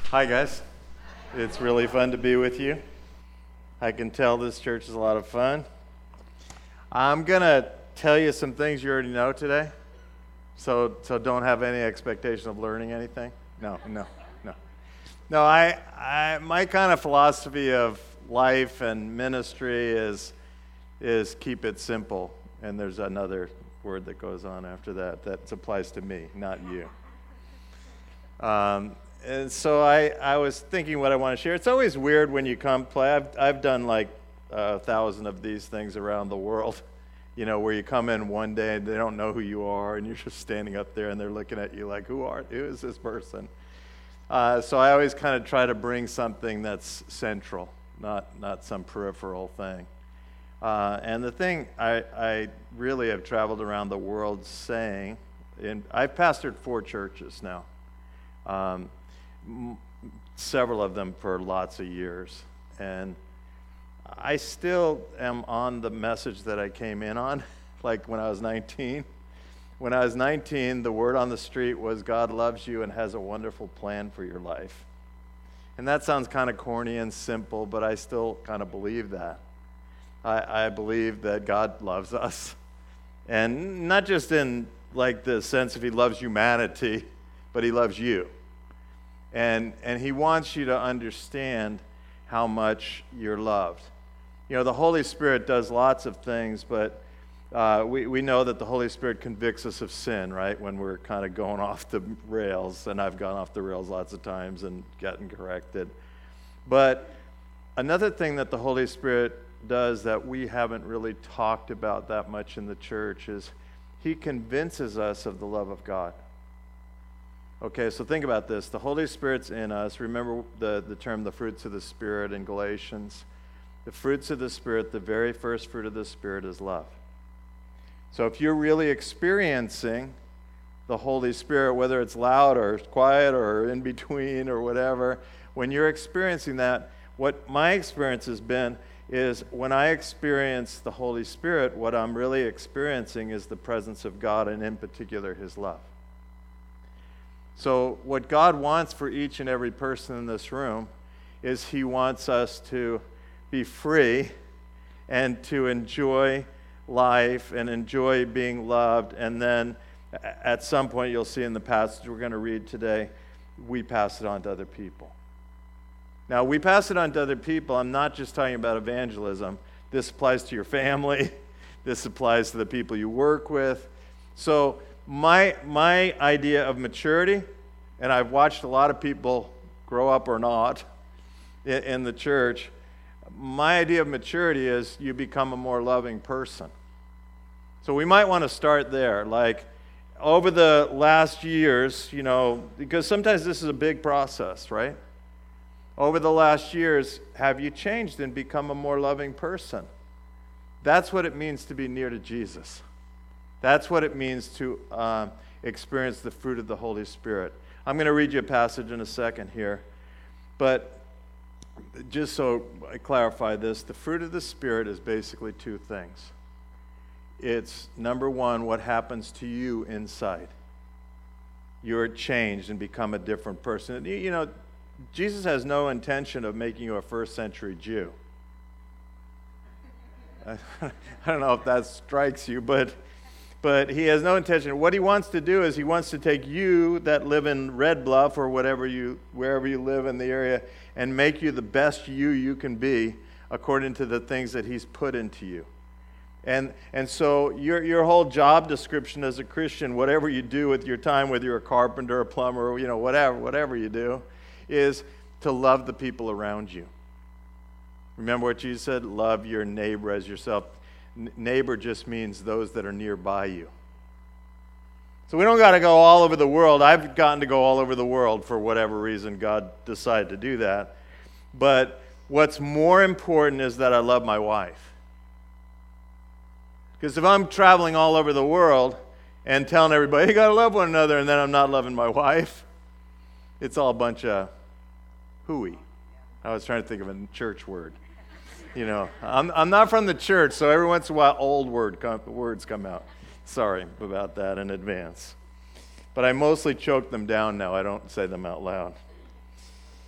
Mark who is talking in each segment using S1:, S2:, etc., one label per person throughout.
S1: Hi, guys. It's really fun to be with you. I can tell this church is a lot of fun. I'm going to tell you some things you already know today, so don't have any expectation of learning anything. No. My kind of philosophy of life and ministry is keep it simple, and there's another word that goes on after that applies to me, not you. And so I was thinking what I want to share. It's always weird when you come play. I've done like 1,000 of these things around the world, where you come in one day and they don't know who you are, and you're just standing up there and they're looking at you like, who is this person? So I always kind of try to bring something that's central, not some peripheral thing. And the thing I really have traveled around the world saying, and I've pastored 4 churches now. Several of them for lots of years, and I still am on the message that I came in on, like when I was 19. When I was 19, the word on the street was God loves you and has a wonderful plan for your life. And that sounds kind of corny and simple, but I still kind of believe that. I believe that God loves us, and not just in like the sense of he loves humanity, but he loves you. And he wants you to understand how much you're loved. The Holy Spirit does lots of things, but we know that the Holy Spirit convicts us of sin, right, when we're kind of going off the rails, and I've gone off the rails lots of times and gotten corrected. But another thing that the Holy Spirit does that we haven't really talked about that much in the church is he convinces us of the love of God. Okay, so think about this. The Holy Spirit's in us. Remember the term, the fruits of the Spirit in Galatians. The fruits of the Spirit, the very first fruit of the Spirit is love. So if you're really experiencing the Holy Spirit, whether it's loud or quiet or in between or whatever, when you're experiencing that, what my experience has been is when I experience the Holy Spirit, what I'm really experiencing is the presence of God, and in particular, his love. So what God wants for each and every person in this room is he wants us to be free and to enjoy life and enjoy being loved. And then at some point, you'll see in the passage we're going to read today, we pass it on to other people. Now, we pass it on to other people. I'm not just talking about evangelism. This applies to your family. This applies to the people you work with. So my idea of maturity, and I've watched a lot of people grow up or not in the church, my idea of maturity is you become a more loving person. So we might want to start there. Like over the last years, because sometimes this is a big process, right? Over the last years, have you changed and become a more loving person? That's what it means to be near to Jesus. That's what it means to experience the fruit of the Holy Spirit. I'm going to read you a passage in a second here, but just so I clarify this, the fruit of the Spirit is basically 2 things. It's, number 1, what happens to you inside. You're changed and become a different person. Jesus has no intention of making you a first-century Jew. I don't know if that strikes you, but he has no intention. What he wants to do is he wants to take you that live in Red Bluff or wherever you live in the area and make you the best you can be according to the things that he's put into you. And so your whole job description as a Christian, whatever you do with your time, whether you're a carpenter, a plumber, whatever you do, is to love the people around you. Remember what Jesus said? Love your neighbor as yourself. Neighbor just means those that are nearby you. So we don't got to go all over the world. I've gotten to go all over the world for whatever reason God decided to do that. But what's more important is that I love my wife. Because if I'm traveling all over the world and telling everybody, you got to love one another, and then I'm not loving my wife, it's all a bunch of hooey. I was trying to think of a church word. I'm not from the church, so every once in a while old words come out. Sorry about that in advance. But I mostly choke them down now. I don't say them out loud.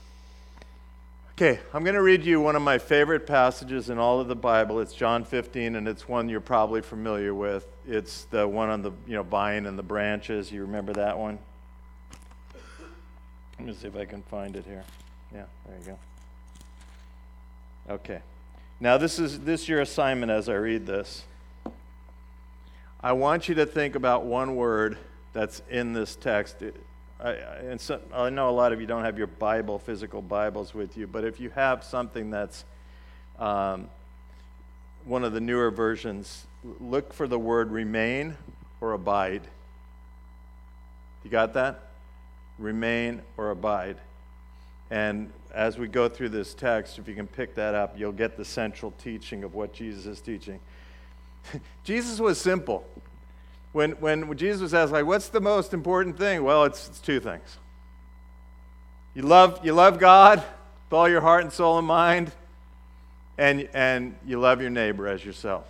S1: Okay, I'm going to read you one of my favorite passages in all of the Bible. It's John 15, and it's one you're probably familiar with. It's the one on the vine and the branches. You remember that one? Let me see if I can find it here. Yeah, there you go. Okay. Now this is your assignment as I read this. I want you to think about one word that's in this text. I know a lot of you don't have your Bible, physical Bibles with you, but if you have something that's one of the newer versions, look for the word remain or abide. You got that? Remain or abide. And as we go through this text, if you can pick that up, you'll get the central teaching of what Jesus is teaching. Jesus was simple. When Jesus was asked, like, what's the most important thing? Well, it's two things. You love God with all your heart and soul and mind, and you love your neighbor as yourself.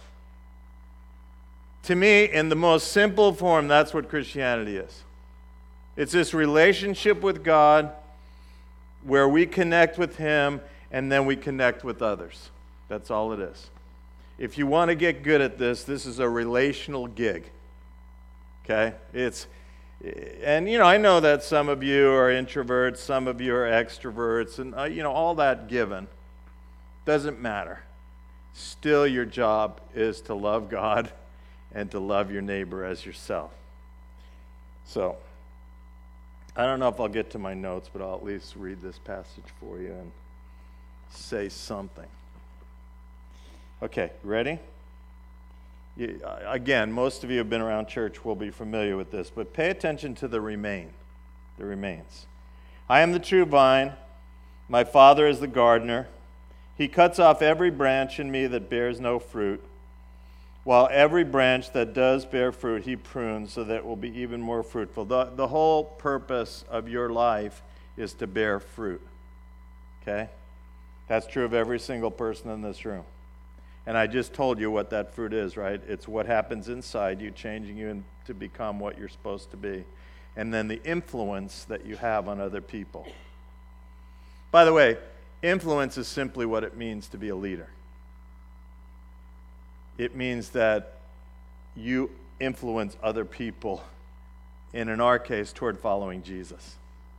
S1: To me, in the most simple form, that's what Christianity is. It's this relationship with God where we connect with Him and then we connect with others. That's all it is. If you want to get good at this, this is a relational gig. Okay? I know that some of you are introverts, some of you are extroverts, and all that given. Doesn't matter. Still, your job is to love God and to love your neighbor as yourself. So, I don't know if I'll get to my notes, but I'll at least read this passage for you and say something. Okay, ready? Again, most of you have been around church will be familiar with this, but pay attention to the remains. I am the true vine, my Father is the gardener. He cuts off every branch in me that bears no fruit, while every branch that does bear fruit he prunes so that it will be even more fruitful. The whole purpose of your life is to bear fruit. Okay? That's true of every single person in this room. And I just told you what that fruit is, right? It's what happens inside you, changing you to become what you're supposed to be. And then the influence that you have on other people. By the way, influence is simply what it means to be a leader. It means that you influence other people, and in our case, toward following Jesus.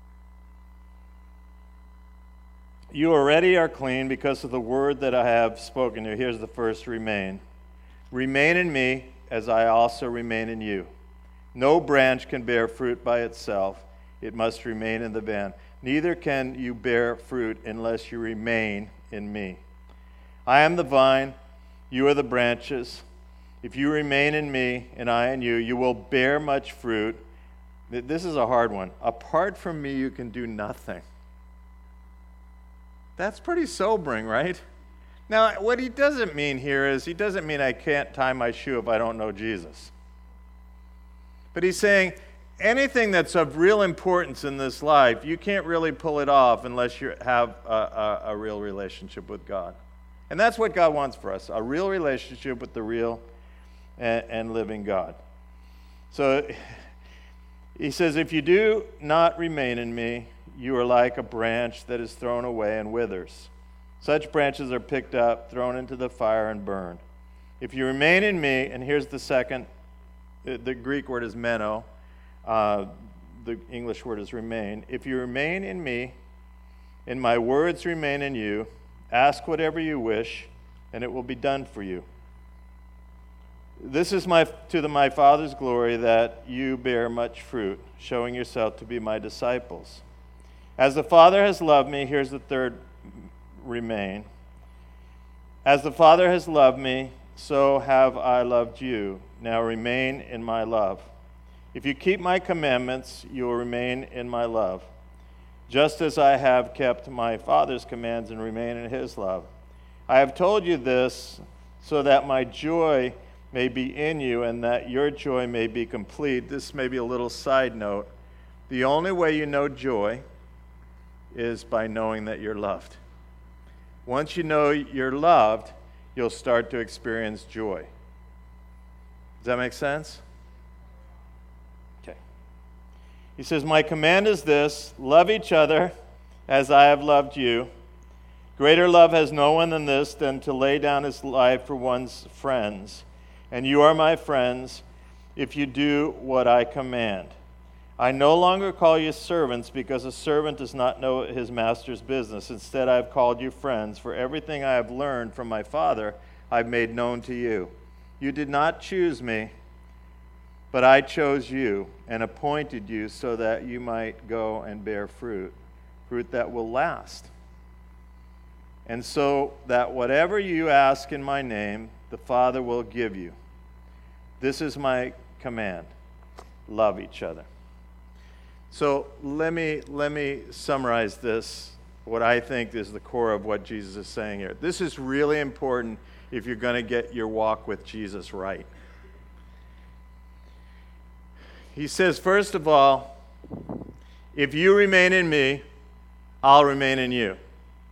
S1: You already are clean because of the word that I have spoken to you. Here's the first remain. Remain in me as I also remain in you. No branch can bear fruit by itself. It must remain in the vine. Neither can you bear fruit unless you remain in me. I am the vine, you are the branches. If you remain in me and I in you, you will bear much fruit. This is a hard one. Apart from me, you can do nothing. That's pretty sobering, right? Now, what he doesn't mean here is he doesn't mean I can't tie my shoe if I don't know Jesus. But he's saying anything that's of real importance in this life, you can't really pull it off unless you have a real relationship with God. And that's what God wants for us, a real relationship with the real and living God. So he says, if you do not remain in me, you are like a branch that is thrown away and withers. Such branches are picked up, thrown into the fire, and burned. If you remain in me, and here's the second, the Greek word is meno, the English word is remain. If you remain in me, and my words remain in you, ask whatever you wish, and it will be done for you. This is my Father's glory, that you bear much fruit, showing yourself to be my disciples. As the Father has loved me, here's the third remain. As the Father has loved me, so have I loved you. Now remain in my love. If you keep my commandments, you will remain in my love, just as I have kept my Father's commands and remain in his love. I have told you this so that my joy may be in you and that your joy may be complete. This may be a little side note. The only way you know joy is by knowing that you're loved. Once you know you're loved, you'll start to experience joy. Does that make sense? Okay. He says, my command is this, love each other as I have loved you. Greater love has no one than this, than to lay down his life for one's friends. And you are my friends if you do what I command. I no longer call you servants, because a servant does not know his master's business. Instead, I have called you friends, for everything I have learned from my Father I have made known to you. You did not choose me, but I chose you and appointed you so that you might go and bear fruit that will last. And so that whatever you ask in my name, the Father will give you. This is my command: love each other. So let me summarize this, what I think is the core of what Jesus is saying here. This is really important if you're going to get your walk with Jesus right. He says, first of all, if you remain in me, I'll remain in you.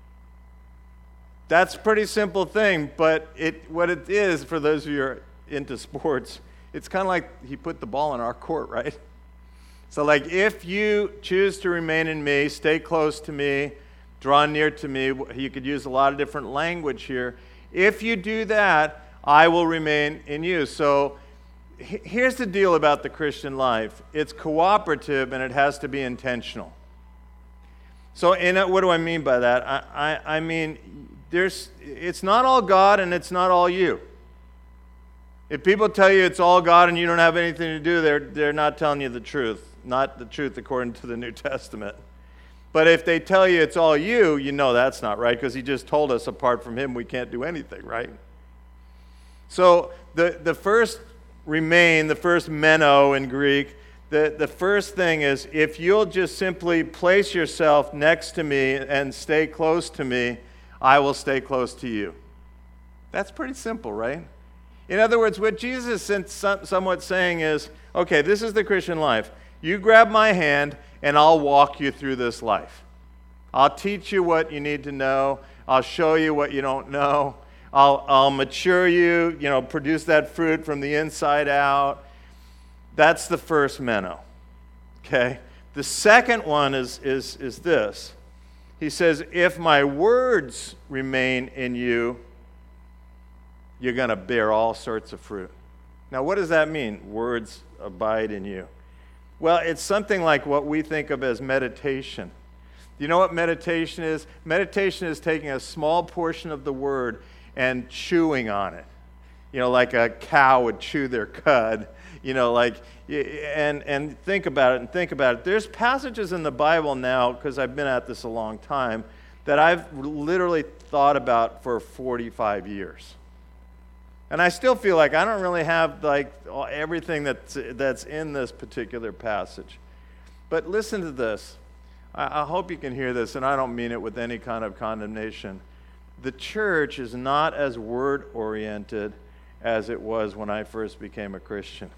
S1: That's a pretty simple thing, but what it is, for those of you who are into sports, it's kind of like he put the ball in our court, right? So like, if you choose to remain in me, stay close to me, draw near to me, you could use a lot of different language here. If you do that, I will remain in you. So here's the deal about the Christian life. It's cooperative, and it has to be intentional. So what do I mean by that? I mean, it's not all God and it's not all you. If people tell you it's all God and you don't have anything to do, they're not telling you the truth. Not the truth according to the New Testament. But if they tell you it's all you, you know that's not right, because he just told us apart from him we can't do anything, right? So the first remain, the first meno in Greek, the first thing is, if you'll just simply place yourself next to me and stay close to me, I will stay close to you. That's pretty simple, right? In other words, what Jesus is somewhat saying is, okay, this is the Christian life. You grab my hand, and I'll walk you through this life. I'll teach you what you need to know. I'll show you what you don't know. I'll mature you, produce that fruit from the inside out. That's the first meno. Okay? The second one is this. He says, if my words remain in you, you're going to bear all sorts of fruit. Now, what does that mean? Words abide in you. Well, it's something like what we think of as meditation. Do you know what meditation is? Meditation is taking a small portion of the word and chewing on it. Like a cow would chew their cud. And think about it. There's passages in the Bible now, because I've been at this a long time, that I've literally thought about for 45 years. And I still feel like I don't really have everything that's in this particular passage. But listen to this. I hope you can hear this, and I don't mean it with any kind of condemnation. The church is not as word-oriented as it was when I first became a Christian.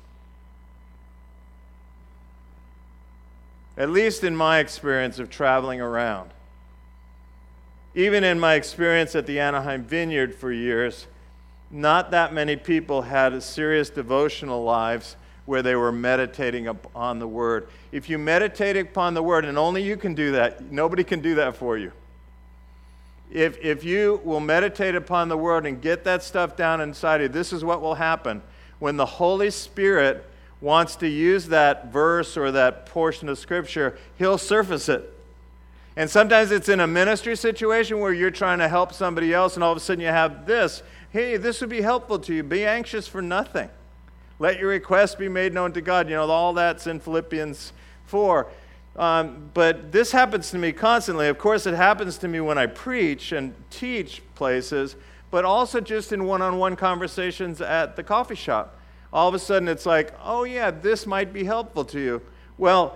S1: At least in my experience of traveling around. Even in my experience at the Anaheim Vineyard for years, not that many people had serious devotional lives where they were meditating upon the Word. If you meditate upon the Word, and only you can do that, nobody can do that for you. If you will meditate upon the Word and get that stuff down inside you, this is what will happen. When the Holy Spirit wants to use that verse or that portion of Scripture, He'll surface it. And sometimes it's in a ministry situation where you're trying to help somebody else, and all of a sudden you have this. Hey, this would be helpful to you. Be anxious for nothing. Let your requests be made known to God. All that's in Philippians 4. But this happens to me constantly. Of course, it happens to me when I preach and teach places, but also just in one-on-one conversations at the coffee shop. All of a sudden, it's like, oh yeah, this might be helpful to you. Well,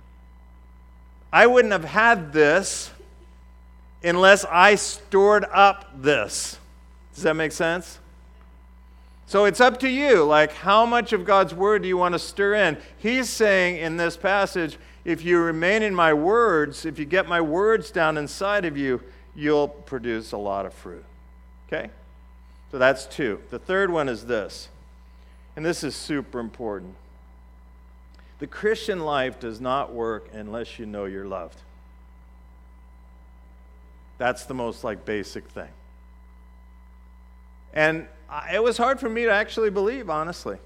S1: I wouldn't have had this unless I stored up this. Does that make sense? So it's up to you. How much of God's Word do you want to stir in? He's saying in this passage, if you remain in my words, if you get my words down inside of you, you'll produce a lot of fruit. Okay? So that's two. The third one is this, and this is super important. The Christian life does not work unless you know you're loved. That's the most basic thing. And it was hard for me to actually believe, honestly.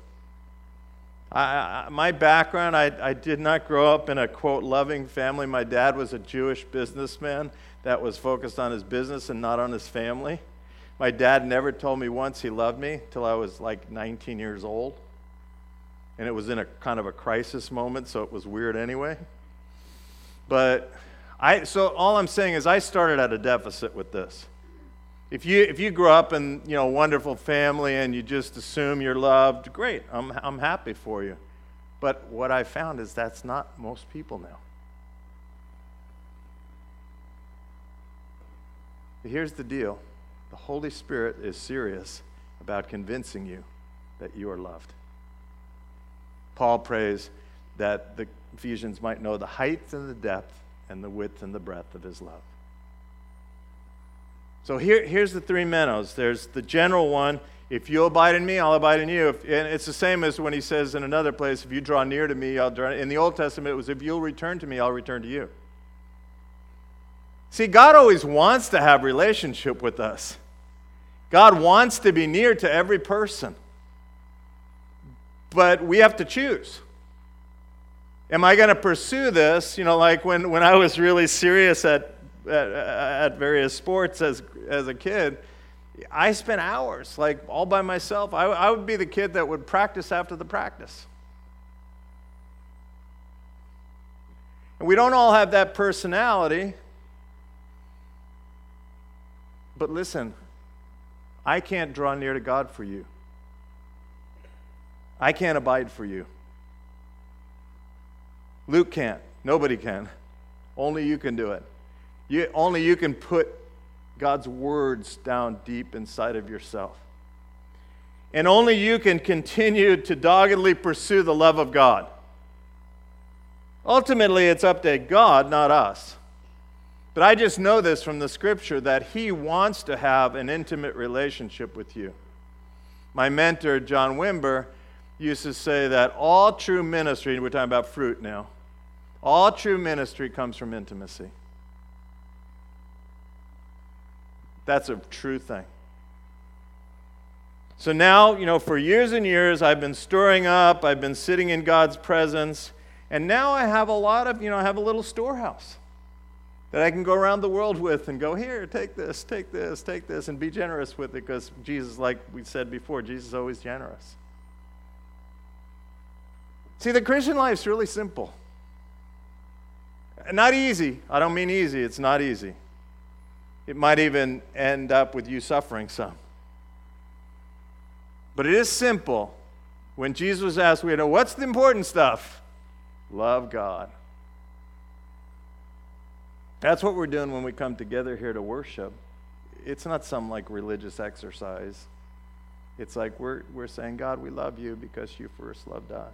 S1: My background, I did not grow up in a, quote, loving family. My dad was a Jewish businessman that was focused on his business and not on his family. My dad never told me once he loved me till I was 19 years old. And it was in a kind of a crisis moment, so it was weird anyway. But so all I'm saying is I started at a deficit with this. If you grew up in a wonderful family and you just assume you're loved, great, I'm happy for you. But what I found is that's not most people now. But here's the deal. The Holy Spirit is serious about convincing you that you are loved. Paul prays that the Ephesians might know the height and the depth and the width and the breadth of his love. So here's the three menos. There's the general one. If you abide in me, I'll abide in you. And it's the same as when he says in another place, if you draw near to me, I'll draw. In the Old Testament, it was, if you'll return to me, I'll return to you. See, God always wants to have relationship with us. God wants to be near to every person. But we have to choose. Am I going to pursue this? Like when I was really serious at various sports as a kid, I spent hours, all by myself. I would be the kid that would practice after the practice. And we don't all have that personality. But listen, I can't draw near to God for you. I can't abide for you. Luke can't. Nobody can. Only you can do it. Only you can put God's words down deep inside of yourself. And only you can continue to doggedly pursue the love of God. Ultimately, it's up to God, not us. But I just know this from the Scripture, that He wants to have an intimate relationship with you. My mentor, John Wimber, used to say that all true ministry, we're talking about fruit now, all true ministry comes from intimacy. That's a true thing. So now, for years and years, I've been stirring up, I've been sitting in God's presence, and now I have I have a little storehouse that I can go around the world with and go, here, take this, take this, take this, and be generous with it, because Jesus, like we said before, Jesus is always generous. See, the Christian life's really simple. Not easy. I don't mean easy. It's not easy. It might even end up with you suffering some. But it is simple. When Jesus was asked, what's the important stuff? Love God. That's what we're doing when we come together here to worship. It's not some religious exercise. It's we're saying, God, we love you because you first loved us.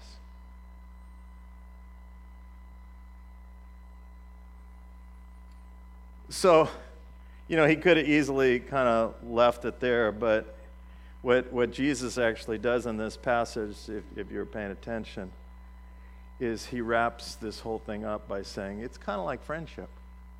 S1: So, he could have easily kind of left it there, but what Jesus actually does in this passage, if you're paying attention, is he wraps this whole thing up by saying, it's kind of like friendship.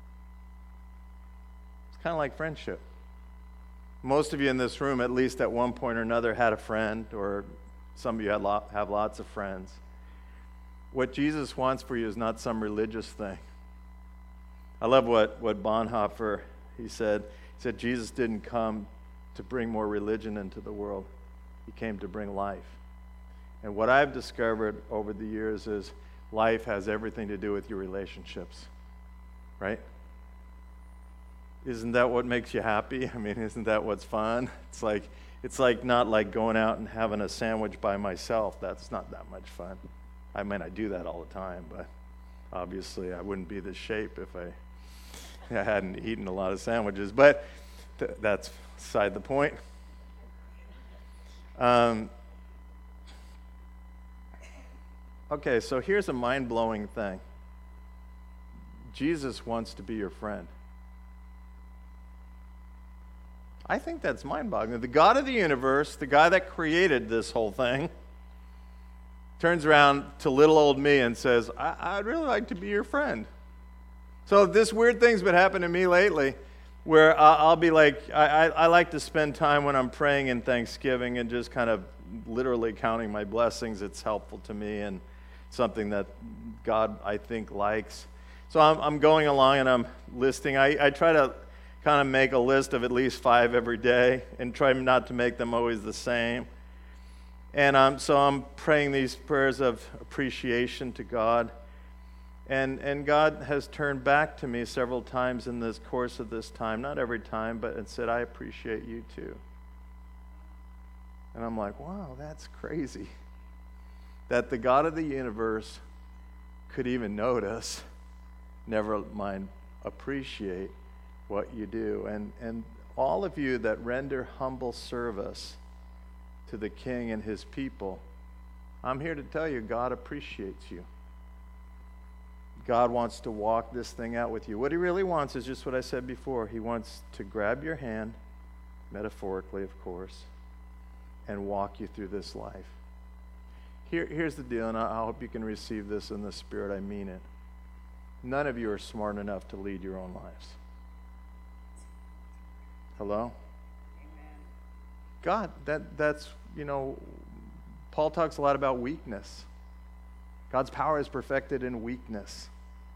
S1: It's kind of like friendship. Most of you in this room, at least at one point or another, had a friend, or some of you have lots of friends. What Jesus wants for you is not some religious thing. I love what Bonhoeffer, he said. He said, Jesus didn't come to bring more religion into the world. He came to bring life. And what I've discovered over the years is life has everything to do with your relationships, right? Isn't that what makes you happy? I mean, isn't that what's fun? It's not like going out and having a sandwich by myself. That's not that much fun. I mean, I do that all the time, but obviously I wouldn't be this shape if I hadn't eaten a lot of sandwiches. But that's beside the point. Okay, so here's a mind-blowing thing. Jesus wants to be your friend. I think that's mind-boggling. The God of the universe, the guy that created this whole thing, turns around to little old me and says, I'd really like to be your friend. So this weird thing's been happening to me lately. where I'll be like, I like to spend time when I'm praying in Thanksgiving and just kind of literally counting my blessings. It's helpful to me and something that God, I think, likes. So I'm going along and I'm listing. I try to kind of make a list of at least 5 every day and try not to make them always the same. And so I'm praying these prayers of appreciation to God. And God has turned back to me several times in this course of this time, not every time, but it said, I appreciate you too. And I'm like, wow, that's crazy. That the God of the universe could even notice, never mind appreciate what you do. And all of you that render humble service to the King and his people, I'm here to tell you, God appreciates you. God wants to walk this thing out with you. What he really wants is just what I said before. He wants to grab your hand, metaphorically, of course, and walk you through this life. Here's the deal, and I hope you can receive this in the Spirit. I mean it. None of you are smart enough to lead your own lives. Hello? God, that's, Paul talks a lot about weakness. God's power is perfected in weakness.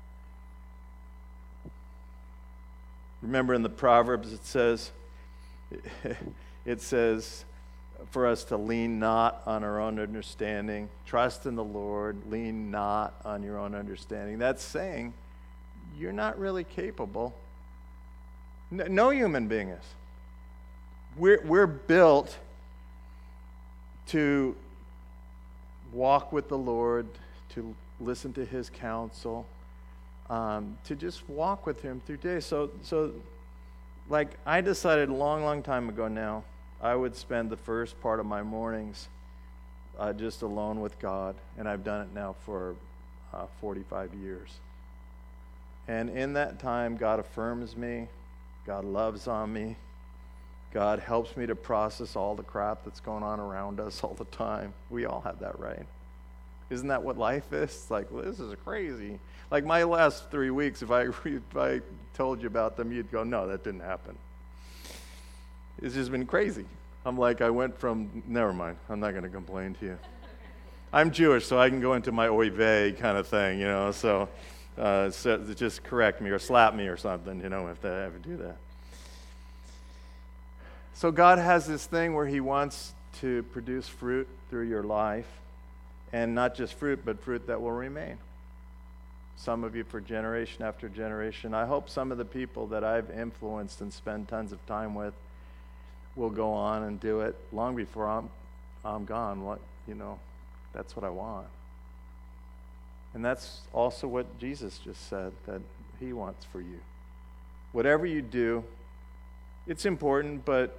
S1: Remember in the Proverbs it says for us to lean not on our own understanding. Trust in the Lord. Lean not on your own understanding. That's saying you're not really capable. No human being is. We're built to walk with the Lord, to listen to his counsel, to just walk with him through days. So like I decided a long time ago now, I would spend the first part of my mornings just alone with God, and I've done it now for 45 years. And in that time, God affirms me, God loves on me, God helps me to process all the crap that's going on around us all the time. We all have that, right? Isn't that what life is? It's like, well, this is crazy. Like my last 3 weeks, if I told you about them, you'd go, no, that didn't happen. It's just been crazy. I'm like, I went from, never mind, I'm not going to complain to you. I'm Jewish, so I can go into my oy vey kind of thing, so just correct me or slap me or something, if I ever do that. So God has this thing where he wants to produce fruit through your life, and not just fruit, but fruit that will remain. Some of you for generation after generation. I hope some of the people that I've influenced and spent tons of time with will go on and do it long before I'm gone. That's what I want. And that's also what Jesus just said that he wants for you. Whatever you do, it's important, but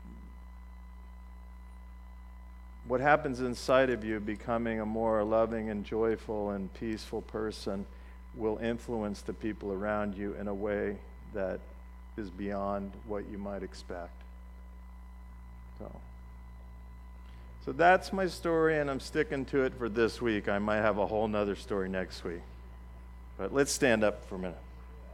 S1: what happens inside of you, becoming a more loving and joyful and peaceful person, will influence the people around you in a way that is beyond what you might expect. So that's my story, and I'm sticking to it for this week. I might have a whole nother story next week. But let's stand up for a minute.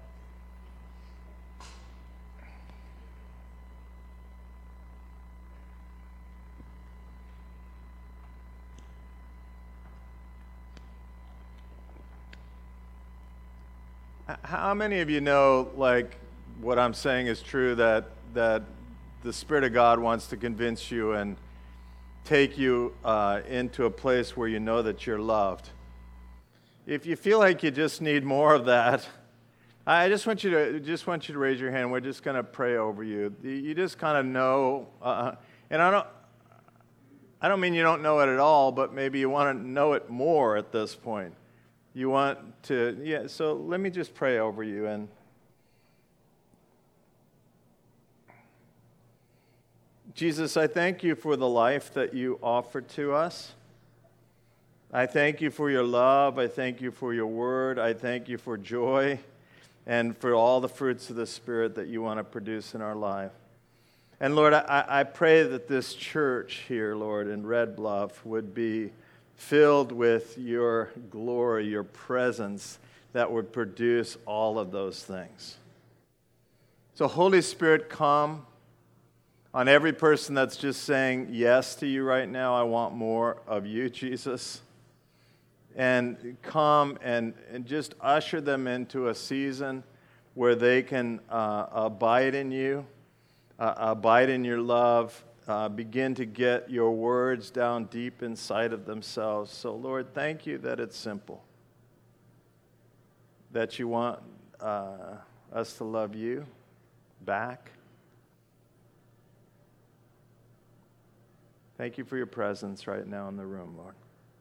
S1: How many of you know, like, what I'm saying is true, that the Spirit of God wants to convince you and take you into a place where you know that you're loved? If you feel like you just need more of that, I just want you to raise your hand. We're just going to pray over you. You just kind of know, and I don't mean you don't know it at all, but maybe you want to know it more at this point. You want to, so let me just pray over you. And Jesus, I thank you for the life that you offer to us. I thank you for your love. I thank you for your word. I thank you for joy and for all the fruits of the Spirit that you want to produce in our life. And Lord, I pray that this church here, Lord, in Red Bluff would be filled with your glory, your presence that would produce all of those things. So Holy Spirit, come on every person that's just saying yes to you right now. I want more of you, Jesus. And come and just usher them into a season where they can abide in you, abide in your love, begin to get your words down deep inside of themselves. So, Lord, thank you that it's simple, that you want us to love you back. Thank you for your presence right now in the room, Lord.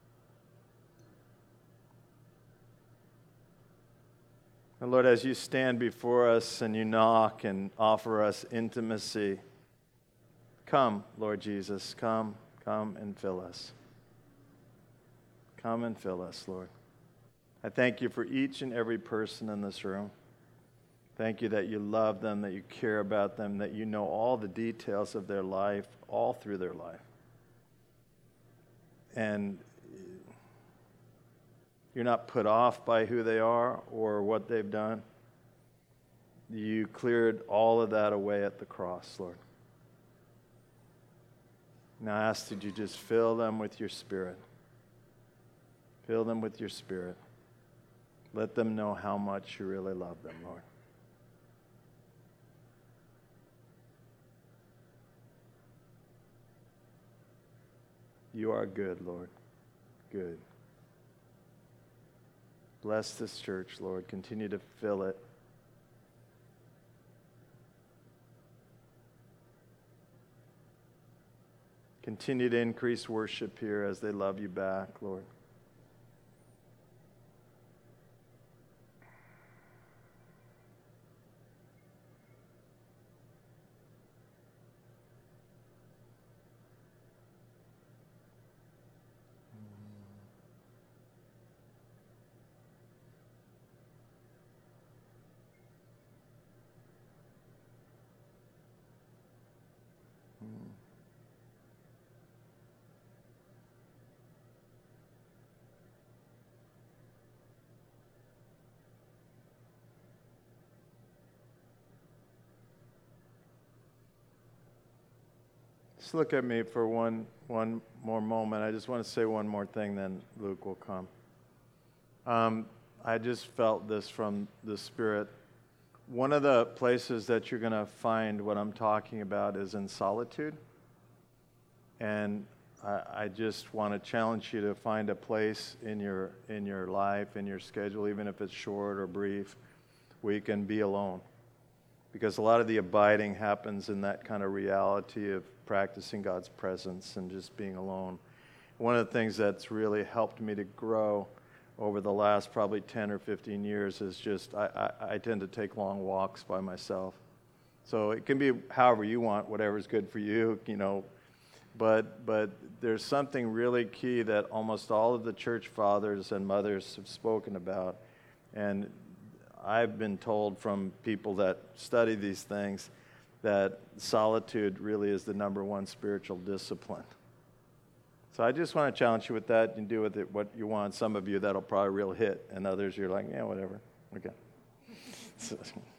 S1: And Lord, as you stand before us and you knock and offer us intimacy, come, Lord Jesus, come and fill us. Come and fill us, Lord. I thank you for each and every person in this room. Thank you that you love them, that you care about them, that you know all the details of their life, all through their life. And you're not put off by who they are or what they've done. You cleared all of that away at the cross, Lord. Now I ask that you just fill them with your Spirit. Fill them with your Spirit. Let them know how much you really love them, Lord. You are good, Lord. Good. Bless this church, Lord. Continue to fill it. Continue to increase worship here as they love you back, Lord. Just look at me for one more moment. I just want to say one more thing, then Luke will come. I just felt this from the Spirit. One of the places that you're going to find what I'm talking about is in solitude. And I just want to challenge you to find a place in your life, in your schedule, even if it's short or brief, where you can be alone. Because a lot of the abiding happens in that kind of reality of practicing God's presence and just being alone. One of the things that's really helped me to grow over the last probably 10 or 15 years is just I tend to take long walks by myself. So it can be however you want, whatever's good for you, But there's something really key that almost all of the church fathers and mothers have spoken about. And I've been told from people that study these things that solitude really is the number one spiritual discipline. So I just want to challenge you with that and do with it what you want. Some of you, that'll probably real hit, and others, you're like, yeah, whatever. Okay. So,